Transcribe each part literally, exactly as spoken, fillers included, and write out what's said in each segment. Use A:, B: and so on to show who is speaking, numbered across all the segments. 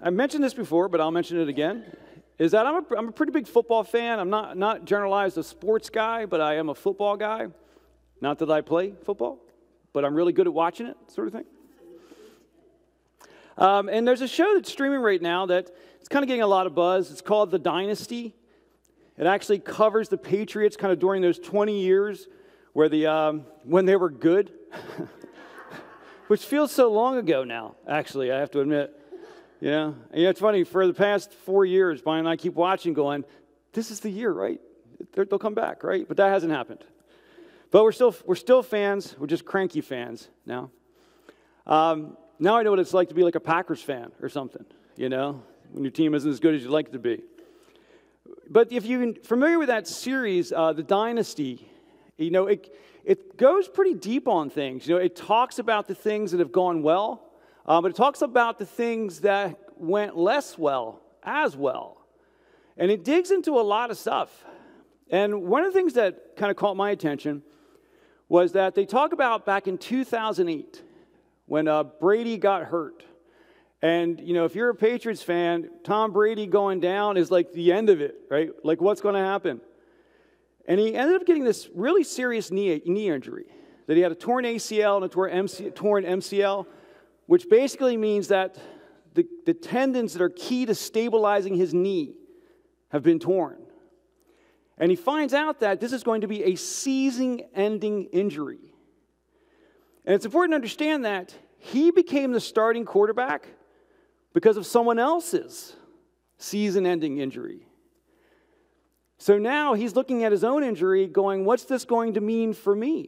A: I mentioned this before, but I'll mention it again, is that I'm a, I'm a pretty big football fan. I'm not, not generalized a sports guy, but I am a football guy. Not that I play football, but I'm really good at watching it, sort of thing. Um, and there's a show that's streaming right now that it's kind of getting a lot of buzz. It's called The Dynasty. It actually covers the Patriots kind of during those twenty years where the um, when they were good, which feels so long ago now, actually, I have to admit. Yeah, and yeah, it's funny, for the past four years, Brian and I keep watching going, this is the year, right? They're, they'll come back, right? But that hasn't happened. But we're still we're still fans. We're just cranky fans now. Um, now I know what it's like to be like a Packers fan or something, you know, when your team isn't as good as you'd like it to be. But if you're familiar with that series, uh, The Dynasty, you know, it it goes pretty deep on things. You know, it talks about the things that have gone well, uh, but it talks about the things that went less well as well. And it digs into a lot of stuff. And one of the things that kind of caught my attention was that they talk about back in two thousand eight when uh, Brady got hurt. And, you know, if you're a Patriots fan, Tom Brady going down is like the end of it, right? Like, what's going to happen? And he ended up getting this really serious knee, knee injury, that he had a torn A C L and a torn M C, torn M C L, which basically means that the, the tendons that are key to stabilizing his knee have been torn. And he finds out that this is going to be a season-ending injury. And it's important to understand that he became the starting quarterback because of someone else's season-ending injury. So now he's looking at his own injury going, what's this going to mean for me?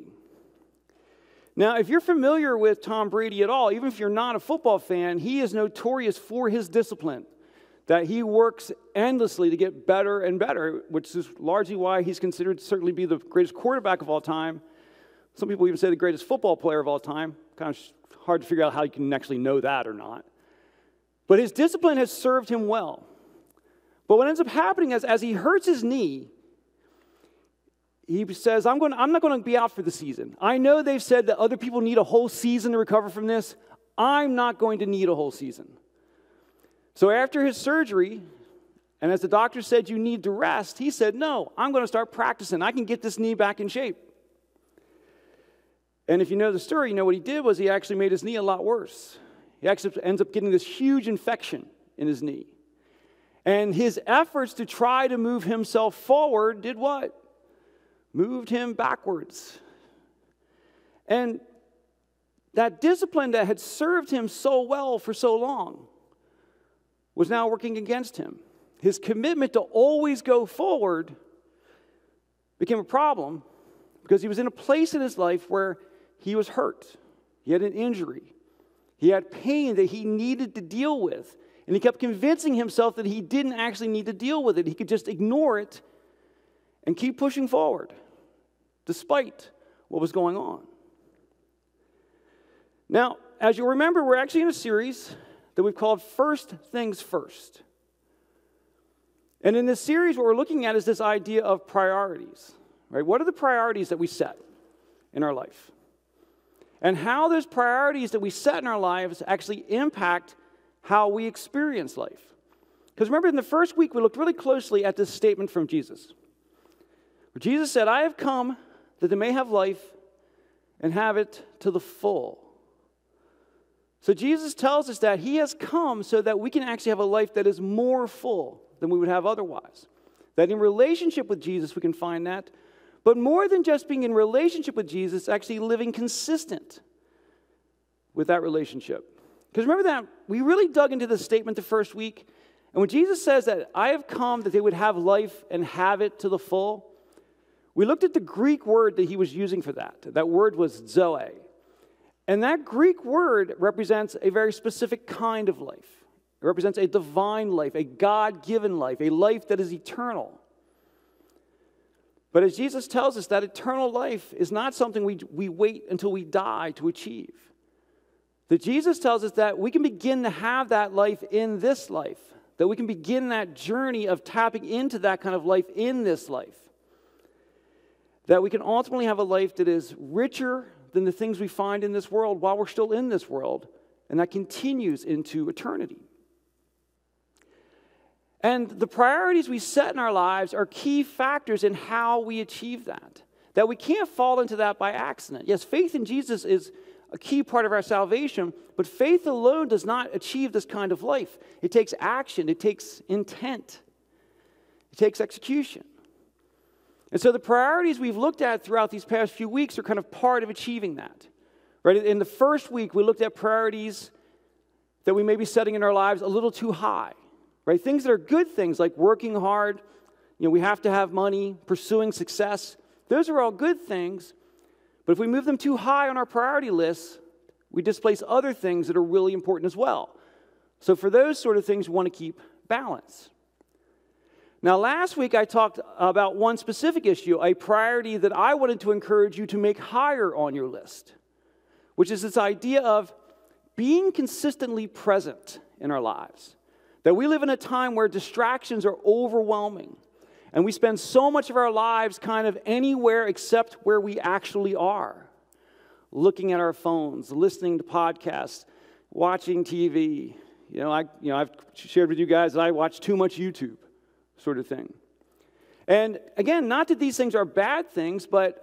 A: Now, if you're familiar with Tom Brady at all, even if you're not a football fan, he is notorious for his discipline, that he works endlessly to get better and better, which is largely why he's considered to certainly be the greatest quarterback of all time. Some people even say the greatest football player of all time. Kind of hard to figure out how you can actually know that or not. But his discipline has served him well. But what ends up happening is, as he hurts his knee, he says, I'm, going, I'm not going to be out for the season. I know they've said that other people need a whole season to recover from this. I'm not going to need a whole season. So after his surgery, and as the doctor said, you need to rest, he said, no, I'm going to start practicing. I can get this knee back in shape. And if you know the story, you know what he did was he actually made his knee a lot worse. He actually ends up getting this huge infection in his knee. And his efforts to try to move himself forward did what? Moved him backwards. And that discipline that had served him so well for so long was now working against him. His commitment to always go forward became a problem because he was in a place in his life where he was hurt. He had an injury. He had pain that he needed to deal with. And he kept convincing himself that he didn't actually need to deal with it. He could just ignore it and keep pushing forward, despite what was going on. Now, as you'll remember, we're actually in a series that we've called First Things First. And in this series, what we're looking at is this idea of priorities. Right? What are the priorities that we set in our life? And how those priorities that we set in our lives actually impact how we experience life. Because remember, in the first week, we looked really closely at this statement from Jesus. Where Jesus said, I have come that they may have life and have it to the full. So Jesus tells us that he has come so that we can actually have a life that is more full than we would have otherwise. That in relationship with Jesus, we can find that. But more than just being in relationship with Jesus, actually living consistent with that relationship. Because remember that we really dug into this statement the first week. And when Jesus says that I have come that they would have life and have it to the full, we looked at the Greek word that he was using for that. That word was zoe. And that Greek word represents a very specific kind of life. It represents a divine life, a God-given life, a life that is eternal. But as Jesus tells us, that eternal life is not something we, we wait until we die to achieve. That Jesus tells us that we can begin to have that life in this life. That we can begin that journey of tapping into that kind of life in this life. That we can ultimately have a life that is richer than the things we find in this world while we're still in this world. And that continues into eternity. And the priorities we set in our lives are key factors in how we achieve that. That we can't fall into that by accident. Yes, faith in Jesus is a key part of our salvation, but faith alone does not achieve this kind of life. It takes action, it takes intent, it takes execution. And so the priorities we've looked at throughout these past few weeks are kind of part of achieving that. Right? In the first week, we looked at priorities that we may be setting in our lives a little too high. Right? Things that are good things, like working hard, you know, we have to have money, pursuing success. Those are all good things, but if we move them too high on our priority list, we displace other things that are really important as well. So for those sort of things, we want to keep balance. Now, last week I talked about one specific issue, a priority that I wanted to encourage you to make higher on your list, which is this idea of being consistently present in our lives. That we live in a time where distractions are overwhelming, and we spend so much of our lives kind of anywhere except where we actually are. Looking at our phones, listening to podcasts, watching T V. You know, I, you know, I've shared with you guys that I watch too much YouTube, sort of thing. And again, not that these things are bad things, but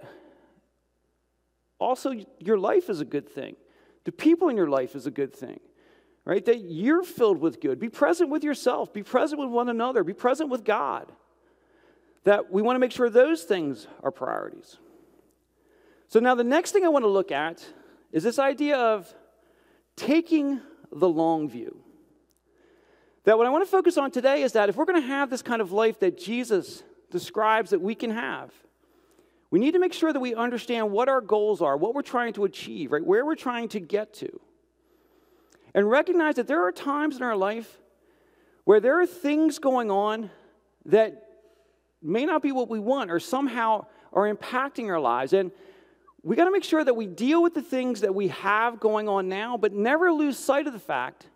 A: also your life is a good thing. The people in your life is a good thing. Right? That you're filled with good. Be present with yourself. Be present with one another. Be present with God. That we want to make sure those things are priorities. So now the next thing I want to look at is this idea of taking the long view. That what I want to focus on today is that if we're going to have this kind of life that Jesus describes that we can have, we need to make sure that we understand what our goals are, what we're trying to achieve, right? Where we're trying to get to. And recognize that there are times in our life where there are things going on that may not be what we want or somehow are impacting our lives. And we got to make sure that we deal with the things that we have going on now, but never lose sight of the fact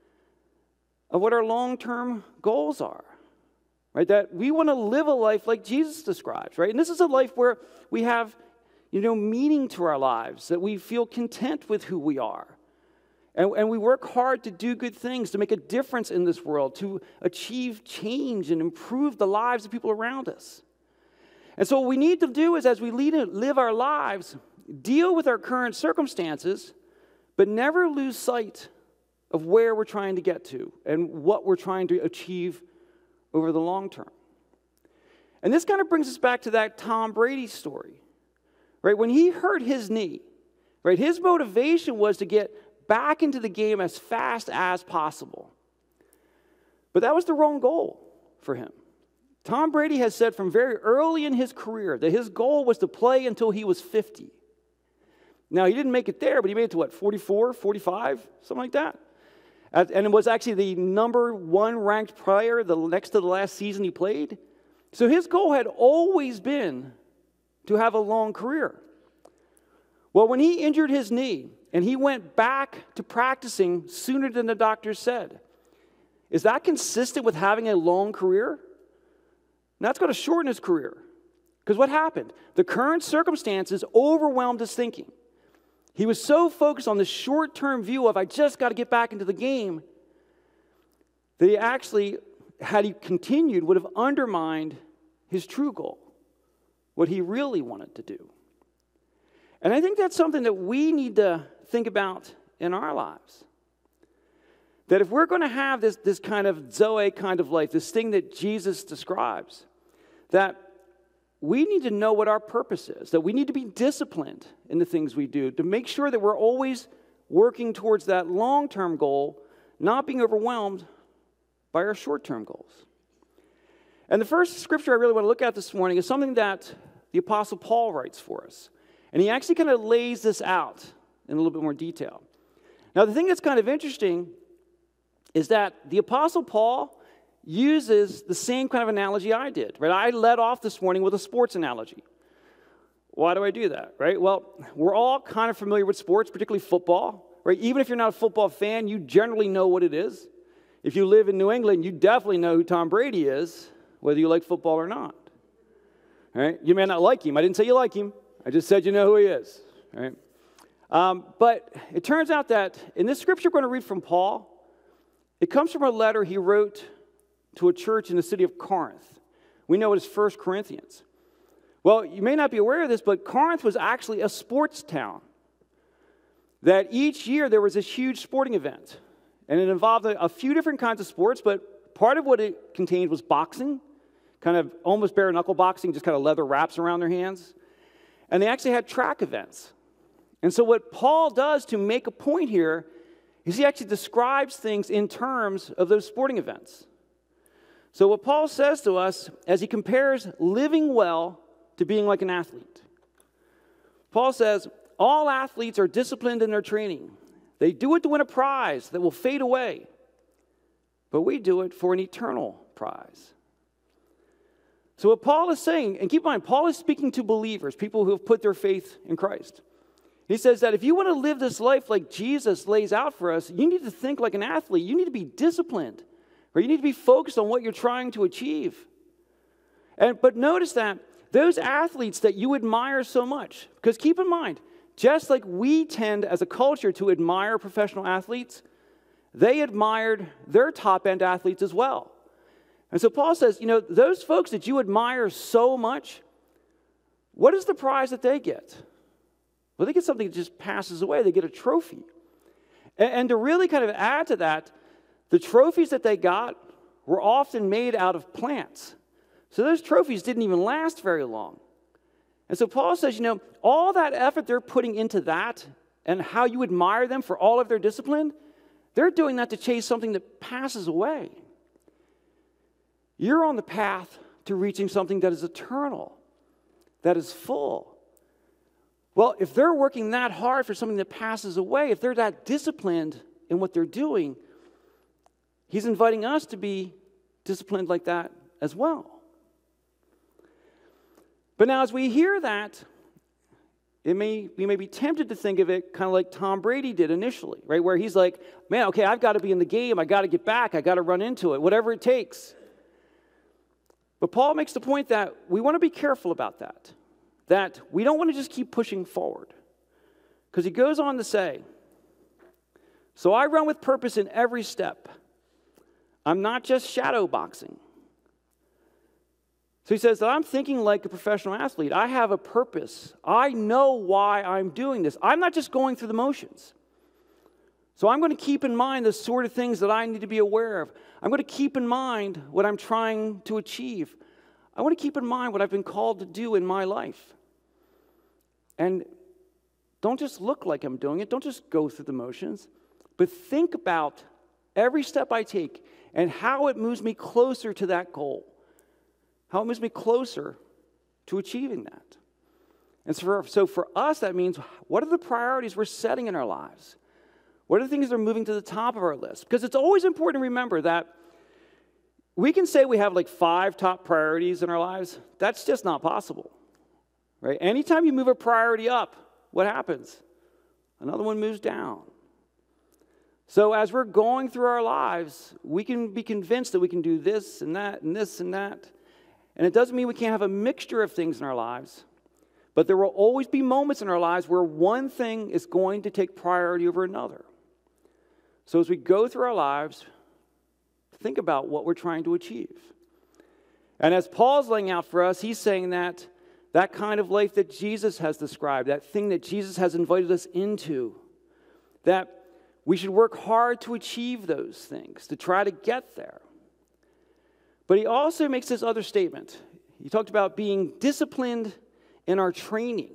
A: of what our long-term goals are. Right? That we want to live a life like Jesus describes, right? And this is a life where we have, you know, meaning to our lives, that we feel content with who we are. And, and we work hard to do good things, to make a difference in this world, to achieve change and improve the lives of people around us. And so what we need to do is, as we lead, live our lives, deal with our current circumstances, but never lose sight of where we're trying to get to and what we're trying to achieve over the long term. And this kind of brings us back to that Tom Brady story, right? When he hurt his knee, right, his motivation was to get back into the game as fast as possible. But that was the wrong goal for him. Tom Brady has said from very early in his career that his goal was to play until he was fifty. Now, he didn't make it there, but he made it to what, forty-four, forty-five, something like that? And it was actually the number one ranked player the next to the last season he played. So his goal had always been to have a long career. Well, when he injured his knee and he went back to practicing sooner than the doctor said, is that consistent with having a long career? That's going to shorten his career. Because what happened? The current circumstances overwhelmed his thinking. He was so focused on the short-term view of, I just got to get back into the game, that he actually, had he continued, would have undermined his true goal, what he really wanted to do. And I think that's something that we need to think about in our lives. That if we're going to have this, this kind of Zoe kind of life, this thing that Jesus describes, that we need to know what our purpose is, that we need to be disciplined in the things we do to make sure that we're always working towards that long-term goal, not being overwhelmed by our short-term goals. And the first scripture I really want to look at this morning is something that the Apostle Paul writes for us. And he actually kind of lays this out in a little bit more detail. Now, the thing that's kind of interesting is that the Apostle Paul uses the same kind of analogy I did, right? I led off this morning with a sports analogy. Why do I do that, right? Well, we're all kind of familiar with sports, particularly football, right? Even if you're not a football fan, you generally know what it is. If you live in New England, you definitely know who Tom Brady is, whether you like football or not, right? You may not like him. I didn't say you like him. I just said you know who he is, right? Um, but it turns out that in this scripture we're going to read from Paul, it comes from a letter he wrote to a church in the city of Corinth. We know it as First Corinthians. Well, you may not be aware of this, but Corinth was actually a sports town. That each year there was this huge sporting event. And it involved a, a few different kinds of sports, but part of what it contained was boxing, kind of almost bare knuckle boxing, just kind of leather wraps around their hands. And they actually had track events. And so what Paul does to make a point here is he actually describes things in terms of those sporting events. So what Paul says to us as he compares living well to being like an athlete. Paul says, all athletes are disciplined in their training. They do it to win a prize that will fade away. But we do it for an eternal prize. So what Paul is saying, and keep in mind, Paul is speaking to believers, people who have put their faith in Christ. He says that if you want to live this life like Jesus lays out for us, you need to think like an athlete. You need to be disciplined, or you need to be focused on what you're trying to achieve. And but notice that those athletes that you admire so much, because keep in mind, just like we tend as a culture to admire professional athletes, they admired their top-end athletes as well. And so Paul says, you know, those folks that you admire so much, what is the prize that they get? Well, they get something that just passes away. They get a trophy. And, and to really kind of add to that, the trophies that they got were often made out of plants. So those trophies didn't even last very long. And so Paul says, you know, all that effort they're putting into that and how you admire them for all of their discipline, they're doing that to chase something that passes away. You're on the path to reaching something that is eternal, that is full. Well, if they're working that hard for something that passes away, if they're that disciplined in what they're doing, he's inviting us to be disciplined like that as well. But now as we hear that, it may, we may be tempted to think of it kind of like Tom Brady did initially, right? Where he's like, man, okay, I've got to be in the game. I got to get back. I got to run into it, whatever it takes. But Paul makes the point that we want to be careful about that, that we don't want to just keep pushing forward. Because he goes on to say, so I run with purpose in every step. I'm not just shadow boxing. So he says that I'm thinking like a professional athlete. I have a purpose. I know why I'm doing this. I'm not just going through the motions. So I'm going to keep in mind the sort of things that I need to be aware of. I'm going to keep in mind what I'm trying to achieve. I want to keep in mind what I've been called to do in my life. And don't just look like I'm doing it. Don't just go through the motions. But think about every step I take and how it moves me closer to that goal. How it moves me closer to achieving that. And so for, so for us, that means what are the priorities we're setting in our lives? What are the things that are moving to the top of our list? Because it's always important to remember that we can say we have like five top priorities in our lives. That's just not possible, right? Anytime you move a priority up, what happens? Another one moves down. So as we're going through our lives, we can be convinced that we can do this and that and this and that. And it doesn't mean we can't have a mixture of things in our lives. But there will always be moments in our lives where one thing is going to take priority over another. So as we go through our lives, think about what we're trying to achieve. And as Paul's laying out for us, he's saying that that kind of life that Jesus has described, that thing that Jesus has invited us into, that we should work hard to achieve those things, to try to get there. But he also makes this other statement. He talked about being disciplined in our training.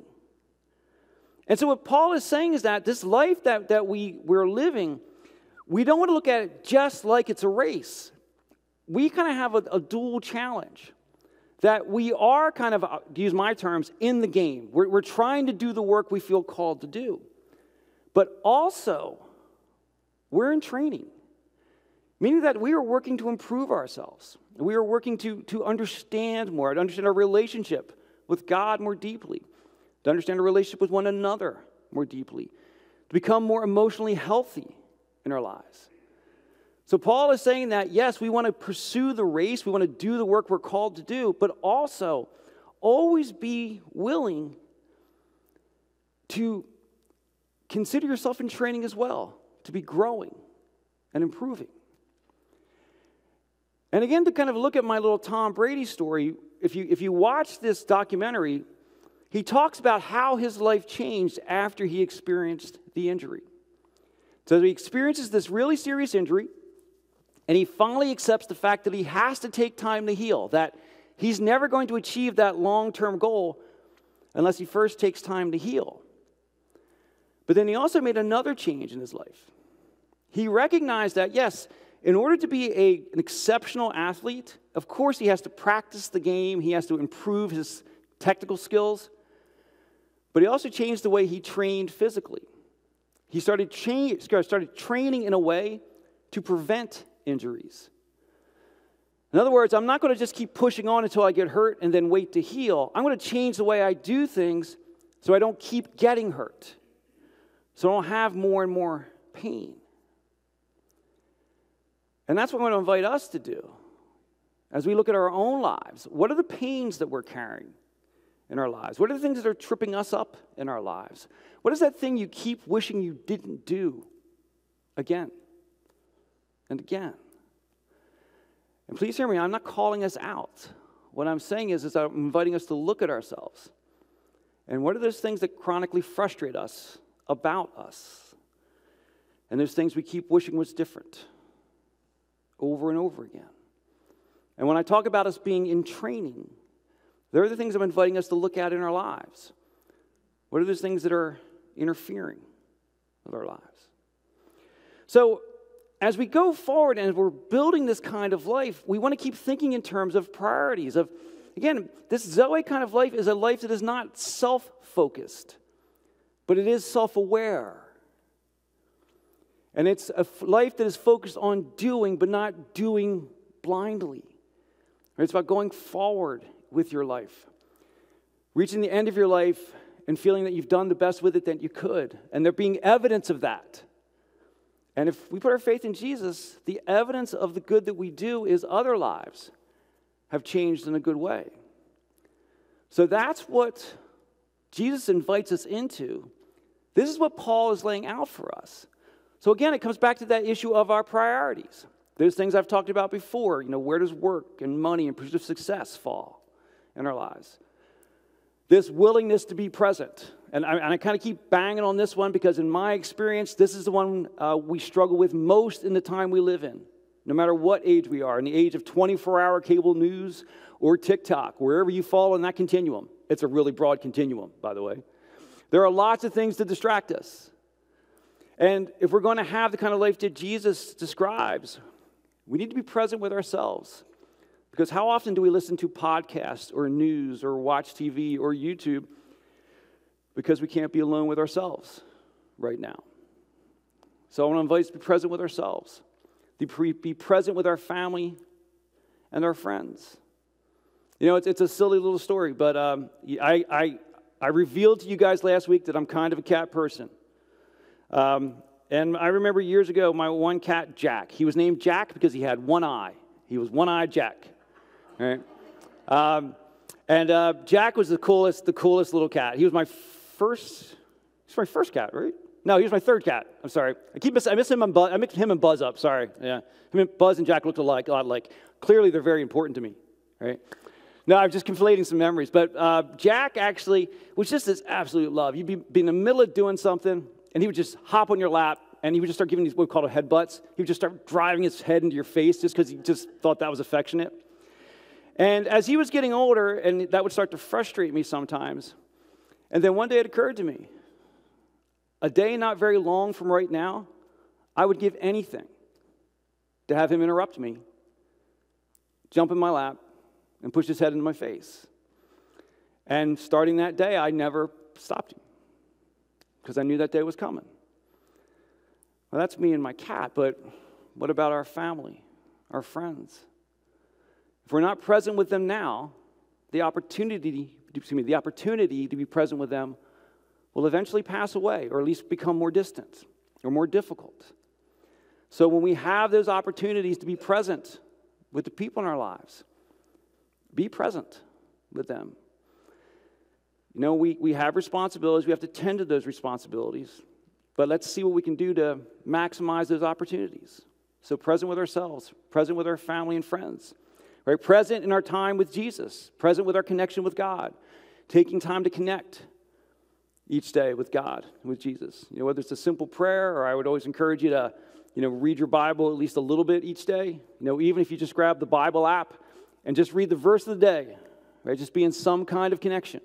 A: And so what Paul is saying is that this life that, that we, we're living, we don't want to look at it just like it's a race. We kind of have a, a dual challenge. That we are kind of, to use my terms, in the game. We're, we're trying to do the work we feel called to do. But also, we're in training. Meaning that we are working to improve ourselves. We are working to, to understand more, to understand our relationship with God more deeply, to understand our relationship with one another more deeply, to become more emotionally healthy in our lives. So Paul is saying that, yes, we want to pursue the race, we want to do the work we're called to do, but also always be willing to consider yourself in training as well, to be growing and improving. And again, to kind of look at my little Tom Brady story, if you, if you watch this documentary, he talks about how his life changed after he experienced the injury. So he experiences this really serious injury, and he finally accepts the fact that he has to take time to heal, that he's never going to achieve that long-term goal unless he first takes time to heal. But then he also made another change in his life. He recognized that, yes, in order to be a, an exceptional athlete, of course he has to practice the game, he has to improve his technical skills, but he also changed the way he trained physically. He started, cha- started training in a way to prevent injuries. In other words, I'm not going to just keep pushing on until I get hurt and then wait to heal. I'm going to change the way I do things so I don't keep getting hurt, so I don't have more and more pain. And that's what I'm going to invite us to do as we look at our own lives. What are the pains that we're carrying in our lives? What are the things that are tripping us up in our lives? What is that thing you keep wishing you didn't do again and again? And please hear me, I'm not calling us out. What I'm saying is, is I'm inviting us to look at ourselves. And what are those things that chronically frustrate us about us? And those things we keep wishing was different over and over again. And when I talk about us being in training, there are the things I'm inviting us to look at in our lives. What are those things that are interfering with our lives? So, as we go forward and we're building this kind of life, we want to keep thinking in terms of priorities. Of, again, this Zoe kind of life is a life that is not self-focused, but it is self-aware. And it's a life that is focused on doing, but not doing blindly. It's about going forward with your life, reaching the end of your life and feeling that you've done the best with it that you could, and there being evidence of that. And if we put our faith in Jesus, the evidence of the good that we do is other lives have changed in a good way. So that's what Jesus invites us into. This is what Paul is laying out for us. So again, it comes back to that issue of our priorities. Those things I've talked about before. You know, where does work and money and pursuit of success fall in our lives? This willingness to be present. And I, and I kind of keep banging on this one because in my experience, this is the one uh, we struggle with most in the time we live in, no matter what age we are, in the age of twenty-four hour cable news or TikTok, wherever you fall in that continuum. It's a really broad continuum, by the way. There are lots of things to distract us. And if we're going to have the kind of life that Jesus describes, we need to be present with ourselves. Because how often do we listen to podcasts or news or watch T V or YouTube because we can't be alone with ourselves right now? So I want to invite us to be present with ourselves, to be present with our family and our friends. You know, it's, it's a silly little story, but um, I, I, I revealed to you guys last week that I'm kind of a cat person. Um, and I remember years ago, my one cat, Jack, he was named Jack because he had one eye. He was one-eyed Jack. All right. Um, and uh, Jack was the coolest, the coolest little cat. He was my first, he's my first cat, right? No, he was my third cat. I'm sorry. I keep miss, I miss him and Buzz. I mixed him and Buzz up. Sorry. Yeah, him and Buzz and Jack looked alike, a lot alike. Clearly, they're very important to me. Right? No, I'm just conflating some memories. But uh, Jack actually was just this absolute love. You'd be, be in the middle of doing something, and he would just hop on your lap, and he would just start giving these what we call headbutts. He would just start driving his head into your face just because he just thought that was affectionate. And as he was getting older, and that would start to frustrate me sometimes, and then one day it occurred to me, a day not very long from right now, I would give anything to have him interrupt me, jump in my lap, and push his head into my face. And starting that day, I never stopped him because I knew that day was coming. Well, that's me and my cat, but what about our family, our friends? If we're not present with them now, the opportunity, excuse me, the opportunity to be present with them will eventually pass away, or at least become more distant or more difficult. So when we have those opportunities to be present with the people in our lives, be present with them. You know, we, we have responsibilities. We have to tend to those responsibilities. But let's see what we can do to maximize those opportunities So present with ourselves, present with our family and friends, right? Present in our time with Jesus, present with our connection with God, taking time to connect each day with God, with Jesus. You know, whether it's a simple prayer, or I would always encourage you to, you know, read your Bible at least a little bit each day. You know, even if you just grab the Bible app and just read the verse of the day, right? Just be in some kind of connection.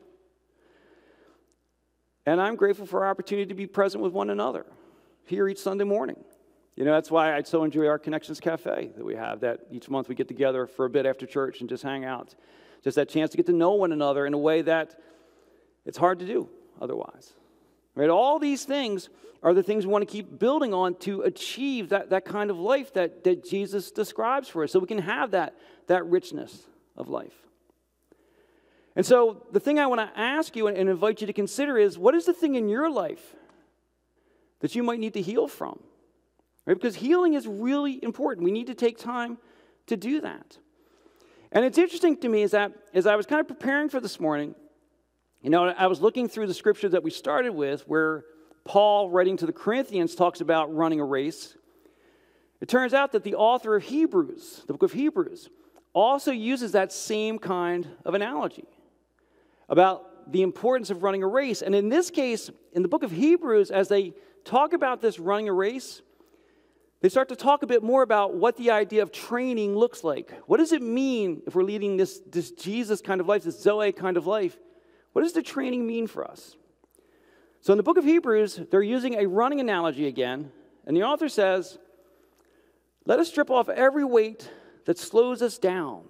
A: And I'm grateful for our opportunity to be present with one another here each Sunday morning. You know, that's why I so enjoy our Connections Cafe that we have, that each month we get together for a bit after church and just hang out. Just that chance to get to know one another in a way that it's hard to do otherwise. Right? All these things are the things we want to keep building on to achieve that, that kind of life that, that Jesus describes for us, so we can have that, that richness of life. And so the thing I want to ask you and, and invite you to consider is, what is the thing in your life that you might need to heal from? Right? Because healing is really important. We need to take time to do that. And it's interesting to me is that as I was kind of preparing for this morning, you know, I was looking through the scripture that we started with, where Paul, writing to the Corinthians, talks about running a race. It turns out that the author of Hebrews, the book of Hebrews, also uses that same kind of analogy about the importance of running a race. And in this case, in the book of Hebrews, as they talk about this running a race, they start to talk a bit more about what the idea of training looks like. What does it mean if we're leading this, this Jesus kind of life, this Zoe kind of life? What does the training mean for us? So in the book of Hebrews, they're using a running analogy again, and the author says, let us strip off every weight that slows us down.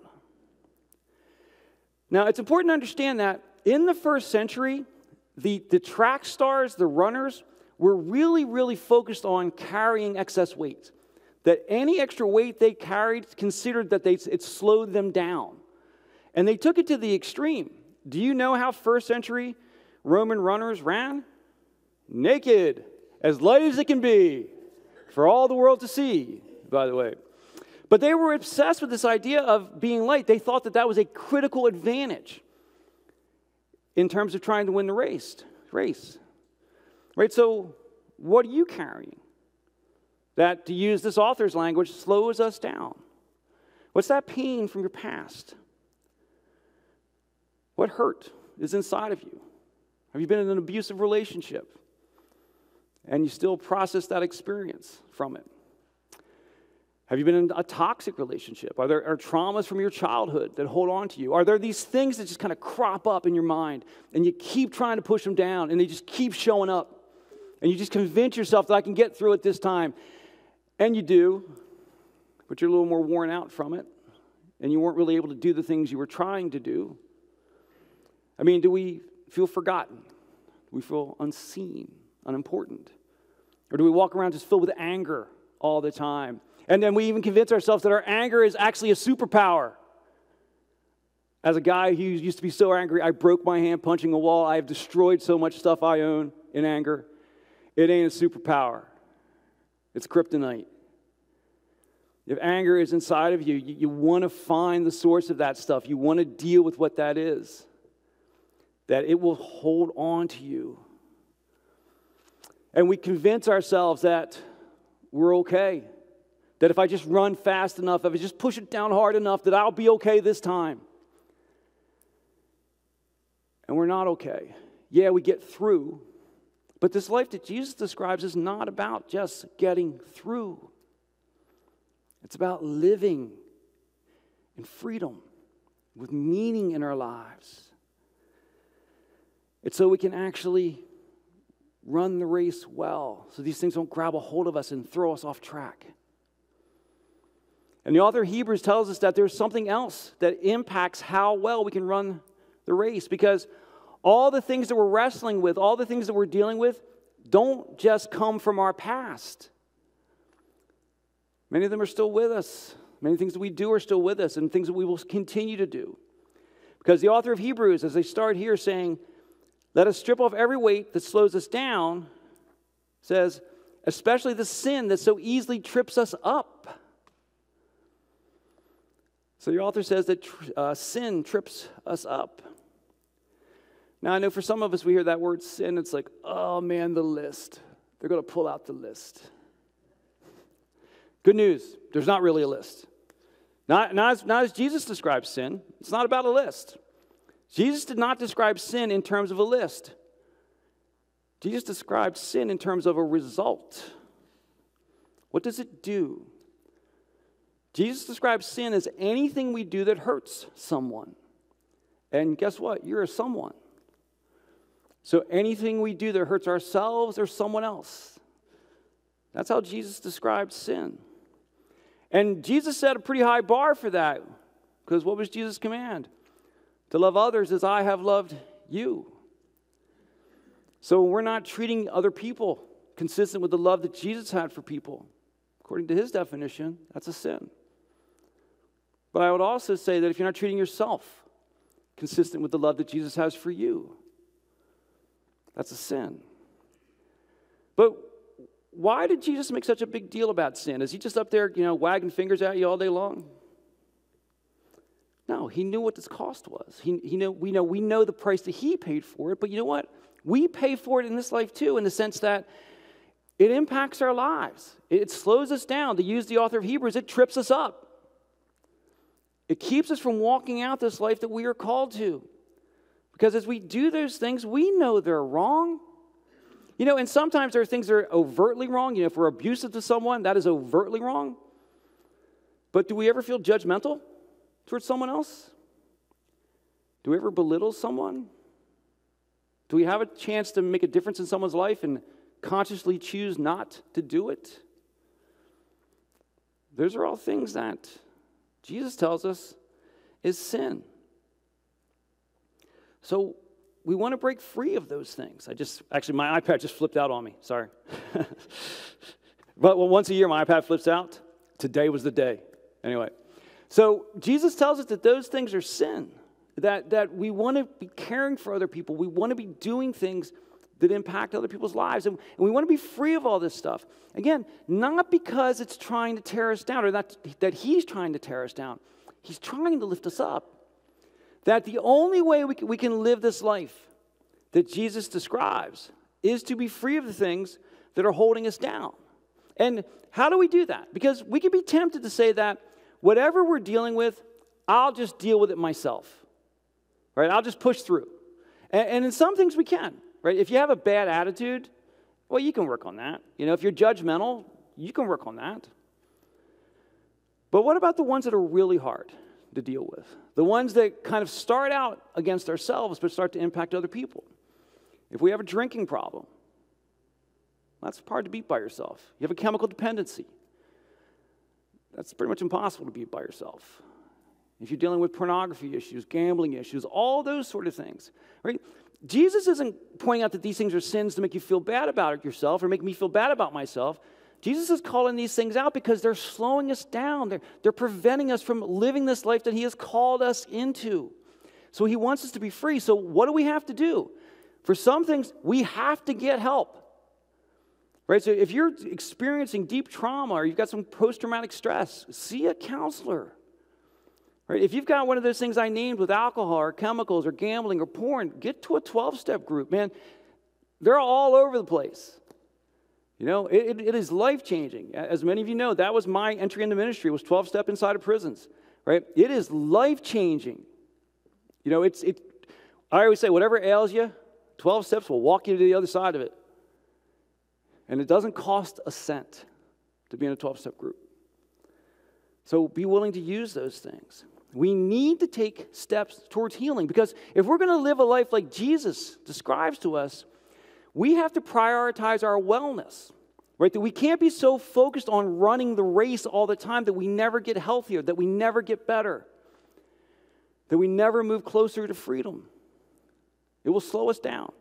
A: Now, it's important to understand that in the first century, the, the track stars, the runners, were really, really focused on carrying excess weight. That any extra weight they carried, considered that they, it slowed them down. And they took it to the extreme. Do you know how first century Roman runners ran? Naked, as light as it can be, for all the world to see, by the way. But they were obsessed with this idea of being light. They thought that that was a critical advantage in terms of trying to win the race. race. Right, so what are you carrying that, to use this author's language, slows us down? What's that pain from your past? What hurt is inside of you? Have you been in an abusive relationship and you still process that experience from it? Have you been in a toxic relationship? Are there are traumas from your childhood that hold on to you? Are there these things that just kind of crop up in your mind and you keep trying to push them down and they just keep showing up? And you just convince yourself that I can get through it this time. And you do, but you're a little more worn out from it. And you weren't really able to do the things you were trying to do. I mean, do we feel forgotten? Do we feel unseen, unimportant? Or do we walk around just filled with anger all the time? And then we even convince ourselves that our anger is actually a superpower. As a guy who used to be so angry, I broke my hand punching a wall. I have destroyed so much stuff I own in anger. It ain't a superpower. It's kryptonite. If anger is inside of you, you, you want to find the source of that stuff. You want to deal with what that is. That it will hold on to you. And we convince ourselves that we're okay. That if I just run fast enough, if I just push it down hard enough, that I'll be okay this time. And we're not okay. Yeah, we get through. But this life that Jesus describes is not about just getting through. It's about living in freedom, with meaning in our lives. It's so we can actually run the race well, so these things don't grab a hold of us and throw us off track. And the author of Hebrews tells us that there's something else that impacts how well we can run the race, because all the things that we're wrestling with, all the things that we're dealing with, don't just come from our past. Many of them are still with us. Many things that we do are still with us, and things that we will continue to do. Because the author of Hebrews, as they start here saying, let us strip off every weight that slows us down, says, especially the sin that so easily trips us up. So the author says that uh, sin trips us up. Now, I know for some of us, we hear that word sin, it's like, oh man, the list. They're going to pull out the list. Good news, there's not really a list. Not, not, as, not as Jesus describes sin. It's not about a list. Jesus did not describe sin in terms of a list. Jesus described sin in terms of a result. What does it do? Jesus describes sin as anything we do that hurts someone. And guess what? You're a someone. So anything we do that hurts ourselves or someone else. That's how Jesus described sin. And Jesus set a pretty high bar for that. Because what was Jesus' command? To love others as I have loved you. So we're not treating other people consistent with the love that Jesus had for people. According to his definition, that's a sin. But I would also say that if you're not treating yourself consistent with the love that Jesus has for you, that's a sin. But why did Jesus make such a big deal about sin? Is he just up there, you know, wagging fingers at you all day long? No, he knew what this cost was. He, he know, we know we know the price that he paid for it, but you know what? We pay for it in this life too, in the sense that it impacts our lives. It slows us down. To use the author of Hebrews, it trips us up. It keeps us from walking out this life that we are called to. Because as we do those things, we know they're wrong. You know, and sometimes there are things that are overtly wrong. You know, if we're abusive to someone, that is overtly wrong. But do we ever feel judgmental towards someone else? Do we ever belittle someone? Do we have a chance to make a difference in someone's life and consciously choose not to do it? Those are all things that Jesus tells us is sin. So we want to break free of those things. I just, actually, my iPad just flipped out on me. Sorry. But well, once a year, my iPad flips out. Today was the day. Anyway. So Jesus tells us that those things are sin. That, that we want to be caring for other people. We want to be doing things that impact other people's lives. And, and we want to be free of all this stuff. Again, not because it's trying to tear us down or that, that he's trying to tear us down. He's trying to lift us up. That the only way we can, we can live this life that Jesus describes is to be free of the things that are holding us down. And how do we do that? Because we can be tempted to say that whatever we're dealing with, I'll just deal with it myself. Right? I'll just push through. And, and in some things we can. Right? If you have a bad attitude, well, you can work on that. You know, if you're judgmental, you can work on that. But what about the ones that are really hard to deal with? The ones that kind of start out against ourselves but start to impact other people. If we have a drinking problem, that's hard to beat by yourself. You have a chemical dependency. That's pretty much impossible to beat by yourself. If you're dealing with pornography issues, gambling issues, all those sort of things, right? Jesus isn't pointing out that these things are sins to make you feel bad about it yourself or make me feel bad about myself. Jesus is calling these things out because they're slowing us down. They're, they're preventing us from living this life that he has called us into. So he wants us to be free. So what do we have to do? For some things, we have to get help. Right? So if you're experiencing deep trauma or you've got some post-traumatic stress, see a counselor. Right? If you've got one of those things I named with alcohol or chemicals or gambling or porn, get to a twelve-step group. Man, they're all over the place. You know, it, it is life-changing. As many of you know, that was my entry into ministry, was twelve-step inside of prisons. Right? It is life-changing. You know, it's it. I always say, whatever ails you, twelve steps will walk you to the other side of it. And it doesn't cost a cent to be in a twelve-step group. So be willing to use those things. We need to take steps towards healing because if we're going to live a life like Jesus describes to us, we have to prioritize our wellness, right? That we can't be so focused on running the race all the time that we never get healthier, that we never get better, that we never move closer to freedom. It will slow us down.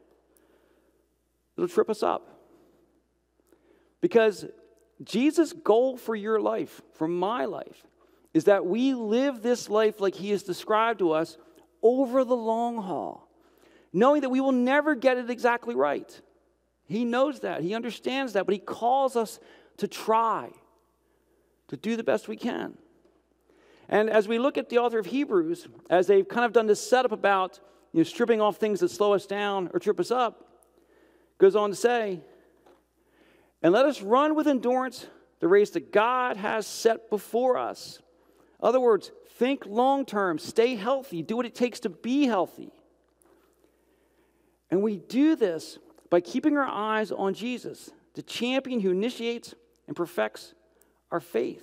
A: It'll trip us up. Because Jesus' goal for your life, for my life, is that we live this life like he has described to us over the long haul, knowing that we will never get it exactly right. He knows that. He understands that. But he calls us to try, to do the best we can. And as we look at the author of Hebrews, as they've kind of done this setup about you know, stripping off things that slow us down or trip us up, goes on to say, and let us run with endurance the race that God has set before us. In other words, think long term, stay healthy, do what it takes to be healthy. And we do this by keeping our eyes on Jesus, the champion who initiates and perfects our faith.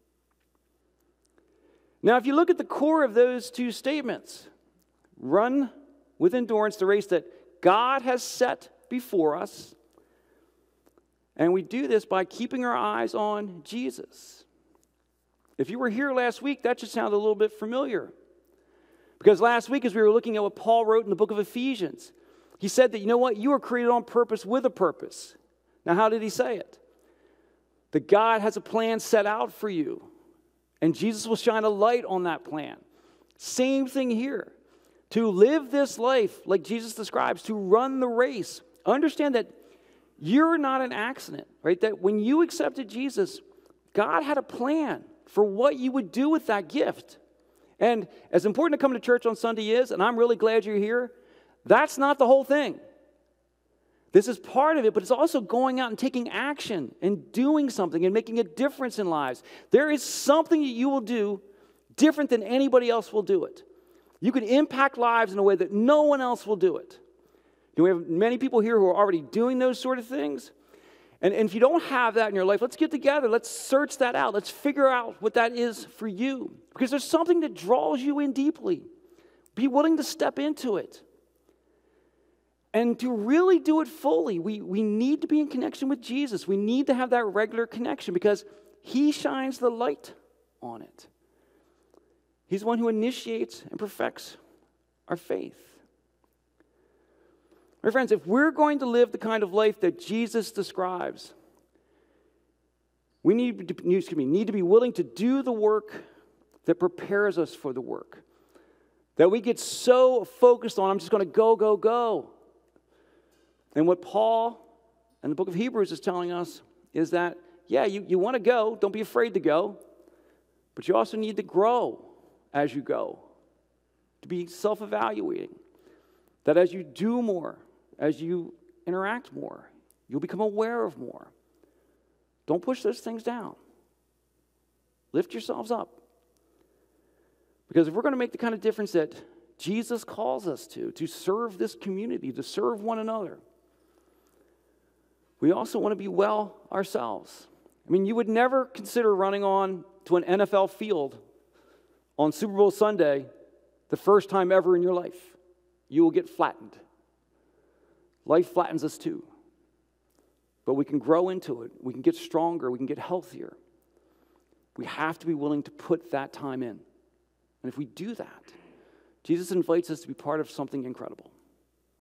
A: Now, if you look at the core of those two statements, run with endurance the race that God has set before us, and we do this by keeping our eyes on Jesus. If you were here last week, that just sounded a little bit familiar. Because last week, as we were looking at what Paul wrote in the book of Ephesians, he said that, you know what, you were created on purpose with a purpose. Now, how did he say it? That God has a plan set out for you, and Jesus will shine a light on that plan. Same thing here. To live this life like Jesus describes, to run the race. Understand that you're not an accident, right? That when you accepted Jesus, God had a plan for what you would do with that gift. And as important to come to church on Sunday is, and I'm really glad you're here, that's not the whole thing. This is part of it, but it's also going out and taking action and doing something and making a difference in lives. There is something that you will do different than anybody else will do it. You can impact lives in a way that no one else will do it. We have many people here who are already doing those sort of things. And, and if you don't have that in your life, let's get together. Let's search that out. Let's figure out what that is for you. Because there's something that draws you in deeply. Be willing to step into it. And to really do it fully, we, we need to be in connection with Jesus. We need to have that regular connection because he shines the light on it. He's the one who initiates and perfects our faith. My friends, if we're going to live the kind of life that Jesus describes, we need to, excuse me, need to be willing to do the work that prepares us for the work. That we get so focused on, I'm just going to go, go, go. And what Paul and the book of Hebrews is telling us is that, yeah, you, you want to go, don't be afraid to go, but you also need to grow as you go, to be self-evaluating. That as you do more, as you interact more, you'll become aware of more. Don't push those things down. Lift yourselves up. Because if we're going to make the kind of difference that Jesus calls us to, to serve this community, to serve one another, we also want to be well ourselves. I mean, you would never consider running on to an N F L field on Super Bowl Sunday the first time ever in your life. You will get flattened. Life flattens us too. But we can grow into it. We can get stronger. We can get healthier. We have to be willing to put that time in. And if we do that, Jesus invites us to be part of something incredible.